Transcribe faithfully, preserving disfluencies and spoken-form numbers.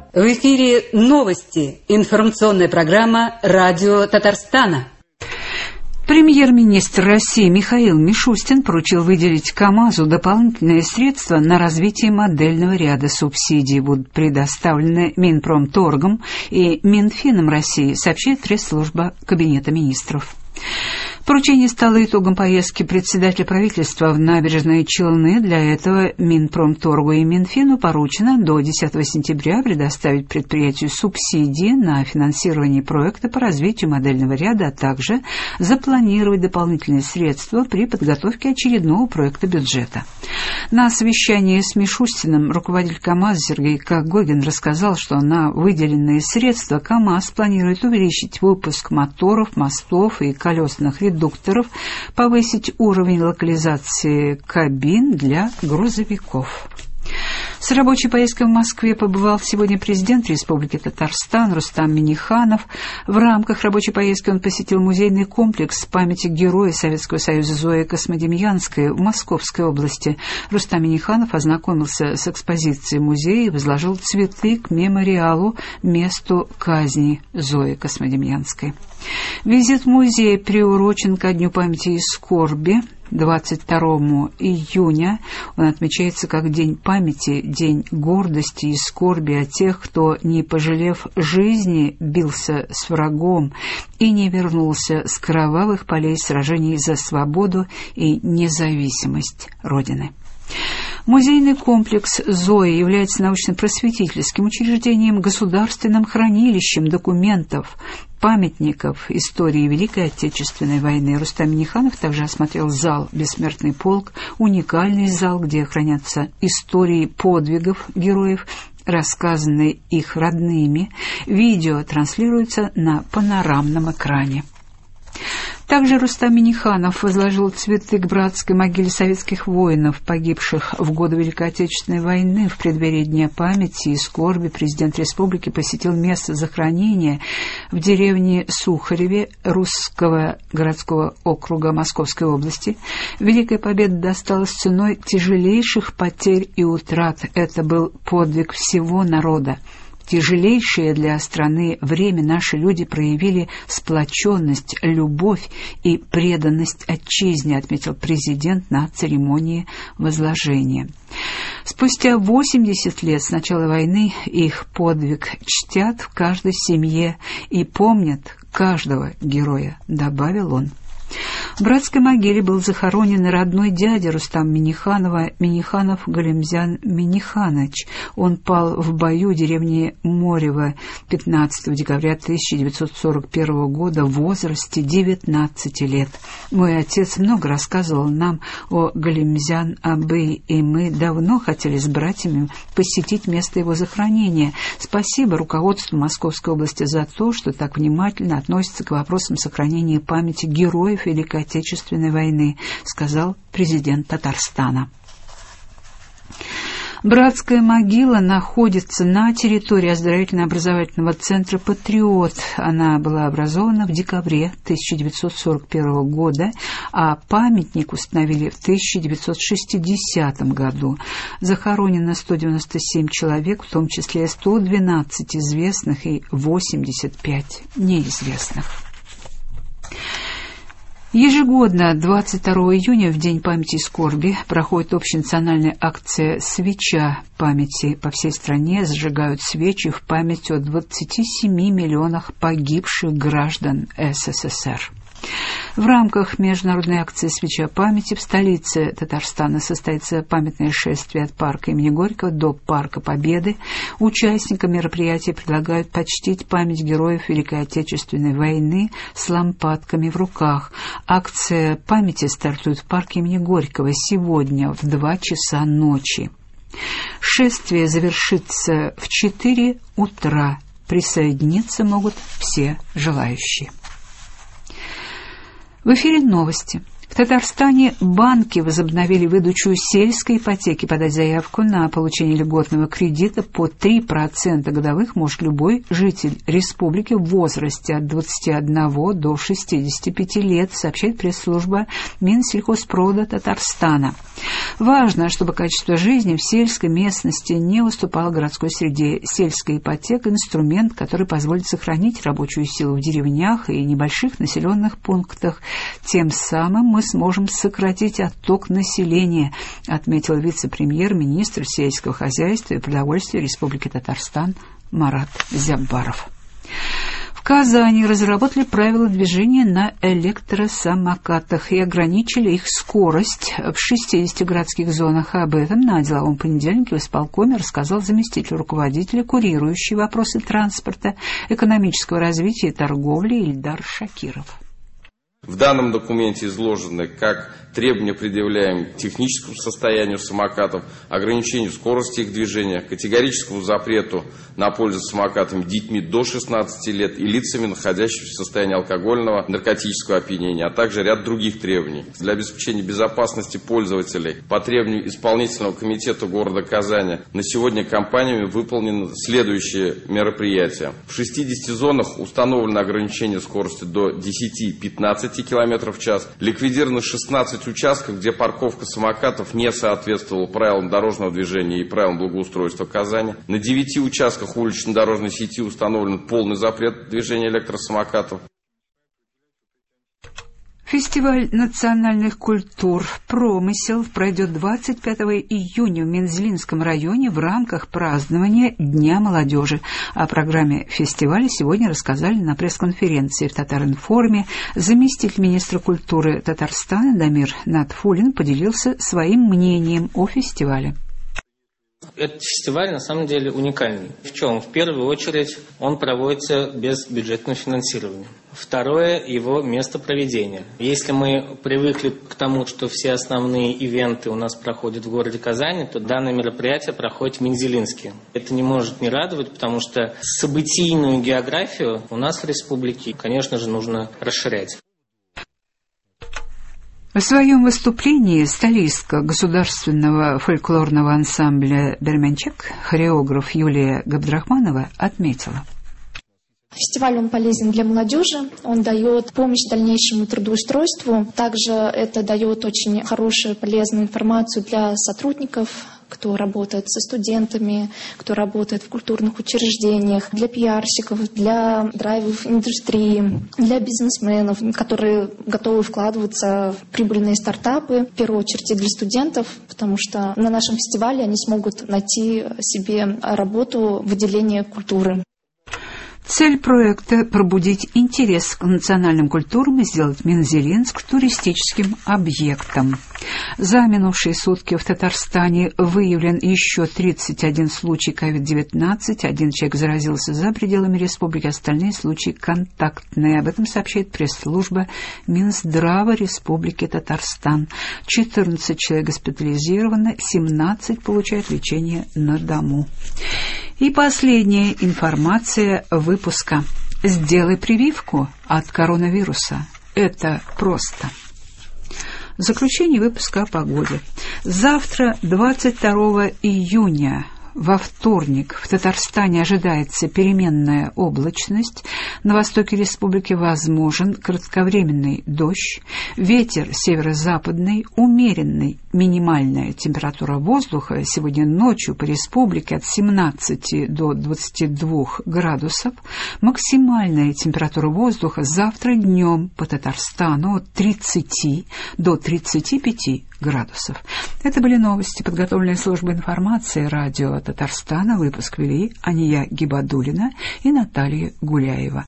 В эфире новости. Информационная программа «Радио Татарстана». Премьер-министр России Михаил Мишустин поручил выделить КАМАЗу дополнительные средства на развитие модельного ряда субсидий. Будут предоставлены Минпромторгом и Минфином России, сообщает пресс-служба Кабинета министров. Поручение стало итогом поездки председателя правительства в Набережные Челны. Для этого Минпромторгу и Минфину поручено до десятого сентября предоставить предприятию субсидии на финансирование проекта по развитию модельного ряда, а также запланировать дополнительные средства при подготовке очередного проекта бюджета. На совещании с Мишустиным руководитель КАМАЗа Сергей Когогин рассказал, что на выделенные средства КАМАЗ планирует увеличить выпуск моторов, мостов и колесных редукторов, повысить уровень локализации кабин для грузовиков. С рабочей поездкой в Москве побывал сегодня президент Республики Татарстан Рустам Минниханов. В рамках рабочей поездки он посетил музейный комплекс памяти героя Советского Союза Зои Космодемьянской в Московской области. Рустам Минниханов ознакомился с экспозицией музея и возложил цветы к мемориалу месту казни Зои Космодемьянской. Визит в музей приурочен ко Дню памяти и скорби. двадцать второго июня он отмечается как День памяти, День гордости и скорби о тех, кто, не пожалев жизни, бился с врагом и не вернулся с кровавых полей сражений за свободу и независимость Родины. Музейный комплекс «Зои» является научно-просветительским учреждением, государственным хранилищем документов, памятников истории Великой Отечественной войны. Рустам Минниханов также осмотрел зал «Бессмертный полк», уникальный зал, где хранятся истории подвигов героев, рассказанные их родными. Видео транслируется на панорамном экране. Также Рустам Минниханов возложил цветы к братской могиле советских воинов, погибших в годы Великой Отечественной войны. В преддверии Дня памяти и скорби президент республики посетил место захоронения в деревне Сухареве Русского городского округа Московской области. Великая победа досталась ценой тяжелейших потерь и утрат. Это был подвиг всего народа. Тяжелейшее для страны время наши люди проявили сплоченность, любовь и преданность отчизне, отметил президент на церемонии возложения. Спустя восемьдесят лет с начала войны их подвиг чтят в каждой семье и помнят каждого героя, добавил он. В братской могиле был захоронен родной дядя Рустама Минниханова, Минниханов Галимзян Минниханович. Он пал в бою в деревне Морево пятнадцатого декабря тысяча девятьсот сорок первого года в возрасте девятнадцати лет. Мой отец много рассказывал нам о Галимзян Абы, и мы давно хотели с братьями посетить место его захоронения. Спасибо руководству Московской области за то, что так внимательно относится к вопросам сохранения памяти героев Великой Отечественной войны, сказал президент Татарстана. Братская могила находится на территории оздоровительно-образовательного центра «Патриот». Она была образована в декабре тысяча девятьсот сорок первого года, а памятник установили в тысяча девятьсот шестидесятом году. Захоронено сто девяносто семь человек, в том числе сто двенадцать известных и восемьдесят пять неизвестных. Ежегодно двадцать второго июня, в День памяти и скорби, проходит общенациональная акция «Свеча памяти». По всей стране зажигают свечи в память о двадцати семи миллионах погибших граждан СССР. В рамках международной акции «Свеча памяти» в столице Татарстана состоится памятное шествие от парка имени Горького до Парка Победы. Участникам мероприятия предлагают почтить память героев Великой Отечественной войны с лампадками в руках. Акция памяти стартует в парке имени Горького сегодня в два часа ночи. Шествие завершится в четыре утра. Присоединиться могут все желающие. В эфире новости. В Татарстане банки возобновили выдачу сельской ипотеки. Подать заявку на получение льготного кредита по три процента годовых может любой житель республики в возрасте от двадцати одного до шестидесяти пяти лет, сообщает пресс-служба Минсельхозпрода Татарстана. Важно, чтобы качество жизни в сельской местности не уступало городской среде. Сельская ипотека – инструмент, который позволит сохранить рабочую силу в деревнях и небольших населенных пунктах. Тем самым мы сможем сократить отток населения, отметил вице-премьер-министр сельского хозяйства и продовольствия Республики Татарстан Марат Зяббаров. В Казани разработали правила движения на электросамокатах и ограничили их скорость в шестидесяти городских зонах. Об этом на деловом понедельнике в исполкоме рассказал заместитель руководителя, курирующий вопросы транспорта, экономического развития и торговли Ильдар Шакиров. В данном документе изложены как требования, предъявляем к техническому состоянию самокатов, ограничению скорости их движения, категорическому запрету на пользу самокатами детьми до шестнадцати лет и лицами, находящимися в состоянии алкогольного, наркотического опьянения, а также ряд других требований. Для обеспечения безопасности пользователей по требованию исполнительного комитета города Казани на сегодня компаниями выполнены следующие мероприятия. В шестидесяти зонах установлено ограничение скорости до десяти-пятнадцати километров в час, ликвидировано шестнадцать участков, где парковка самокатов не соответствовала правилам дорожного движения и правилам благоустройства Казани. На девяти участках улично-дорожной сети установлен полный запрет движения электросамокатов. Фестиваль национальных культур «Промысел» пройдет двадцать пятого июня в Мензелинском районе в рамках празднования Дня молодежи. О программе фестиваля сегодня рассказали на пресс-конференции в Татар-информе. Заместитель министра культуры Татарстана Дамир Натфулин поделился своим мнением о фестивале. Этот фестиваль на самом деле уникальный. В чем? В первую очередь он проводится без бюджетного финансирования. Второе – его место проведения. Если мы привыкли к тому, что все основные ивенты у нас проходят в городе Казани, то данное мероприятие проходит в Мензелинске. Это не может не радовать, потому что событийную географию у нас в республике, конечно же, нужно расширять. В своем выступлении солистка государственного фольклорного ансамбля «Берменчак», хореограф Юлия Габдрахманова отметила. Фестиваль он полезен для молодежи, он дает помощь дальнейшему трудоустройству. Также это дает очень хорошую, полезную информацию для сотрудников, кто работает со студентами, кто работает в культурных учреждениях, для пиарщиков, для драйвов индустрии, для бизнесменов, которые готовы вкладываться в прибыльные стартапы, в первую очередь и для студентов, потому что на нашем фестивале они смогут найти себе работу в отделении культуры. Цель проекта – пробудить интерес к национальным культурам и сделать Мензелинск туристическим объектом. За минувшие сутки в Татарстане выявлен еще тридцать один случай ковид девятнадцать. Один человек заразился за пределами республики, остальные случаи контактные. Об этом сообщает пресс-служба Минздрава Республики Татарстан. четырнадцать человек госпитализированы, семнадцать получают лечение на дому. И последняя информация выпуска. Сделай прививку от коронавируса. Это просто. Заключение выпуска о погоде. Завтра, двадцать второго июня, во вторник, в Татарстане ожидается переменная облачность. На востоке республики возможен кратковременный дождь. Ветер северо-западный, умеренный. Минимальная температура воздуха сегодня ночью по республике от семнадцати до двадцати двух градусов. Максимальная температура воздуха завтра днем по Татарстану от тридцати до тридцати пяти градусов. Это были новости, подготовленные службой информации радио Татарстана. Выпуск вели Ания Гибадуллина и Наталья Гуляева.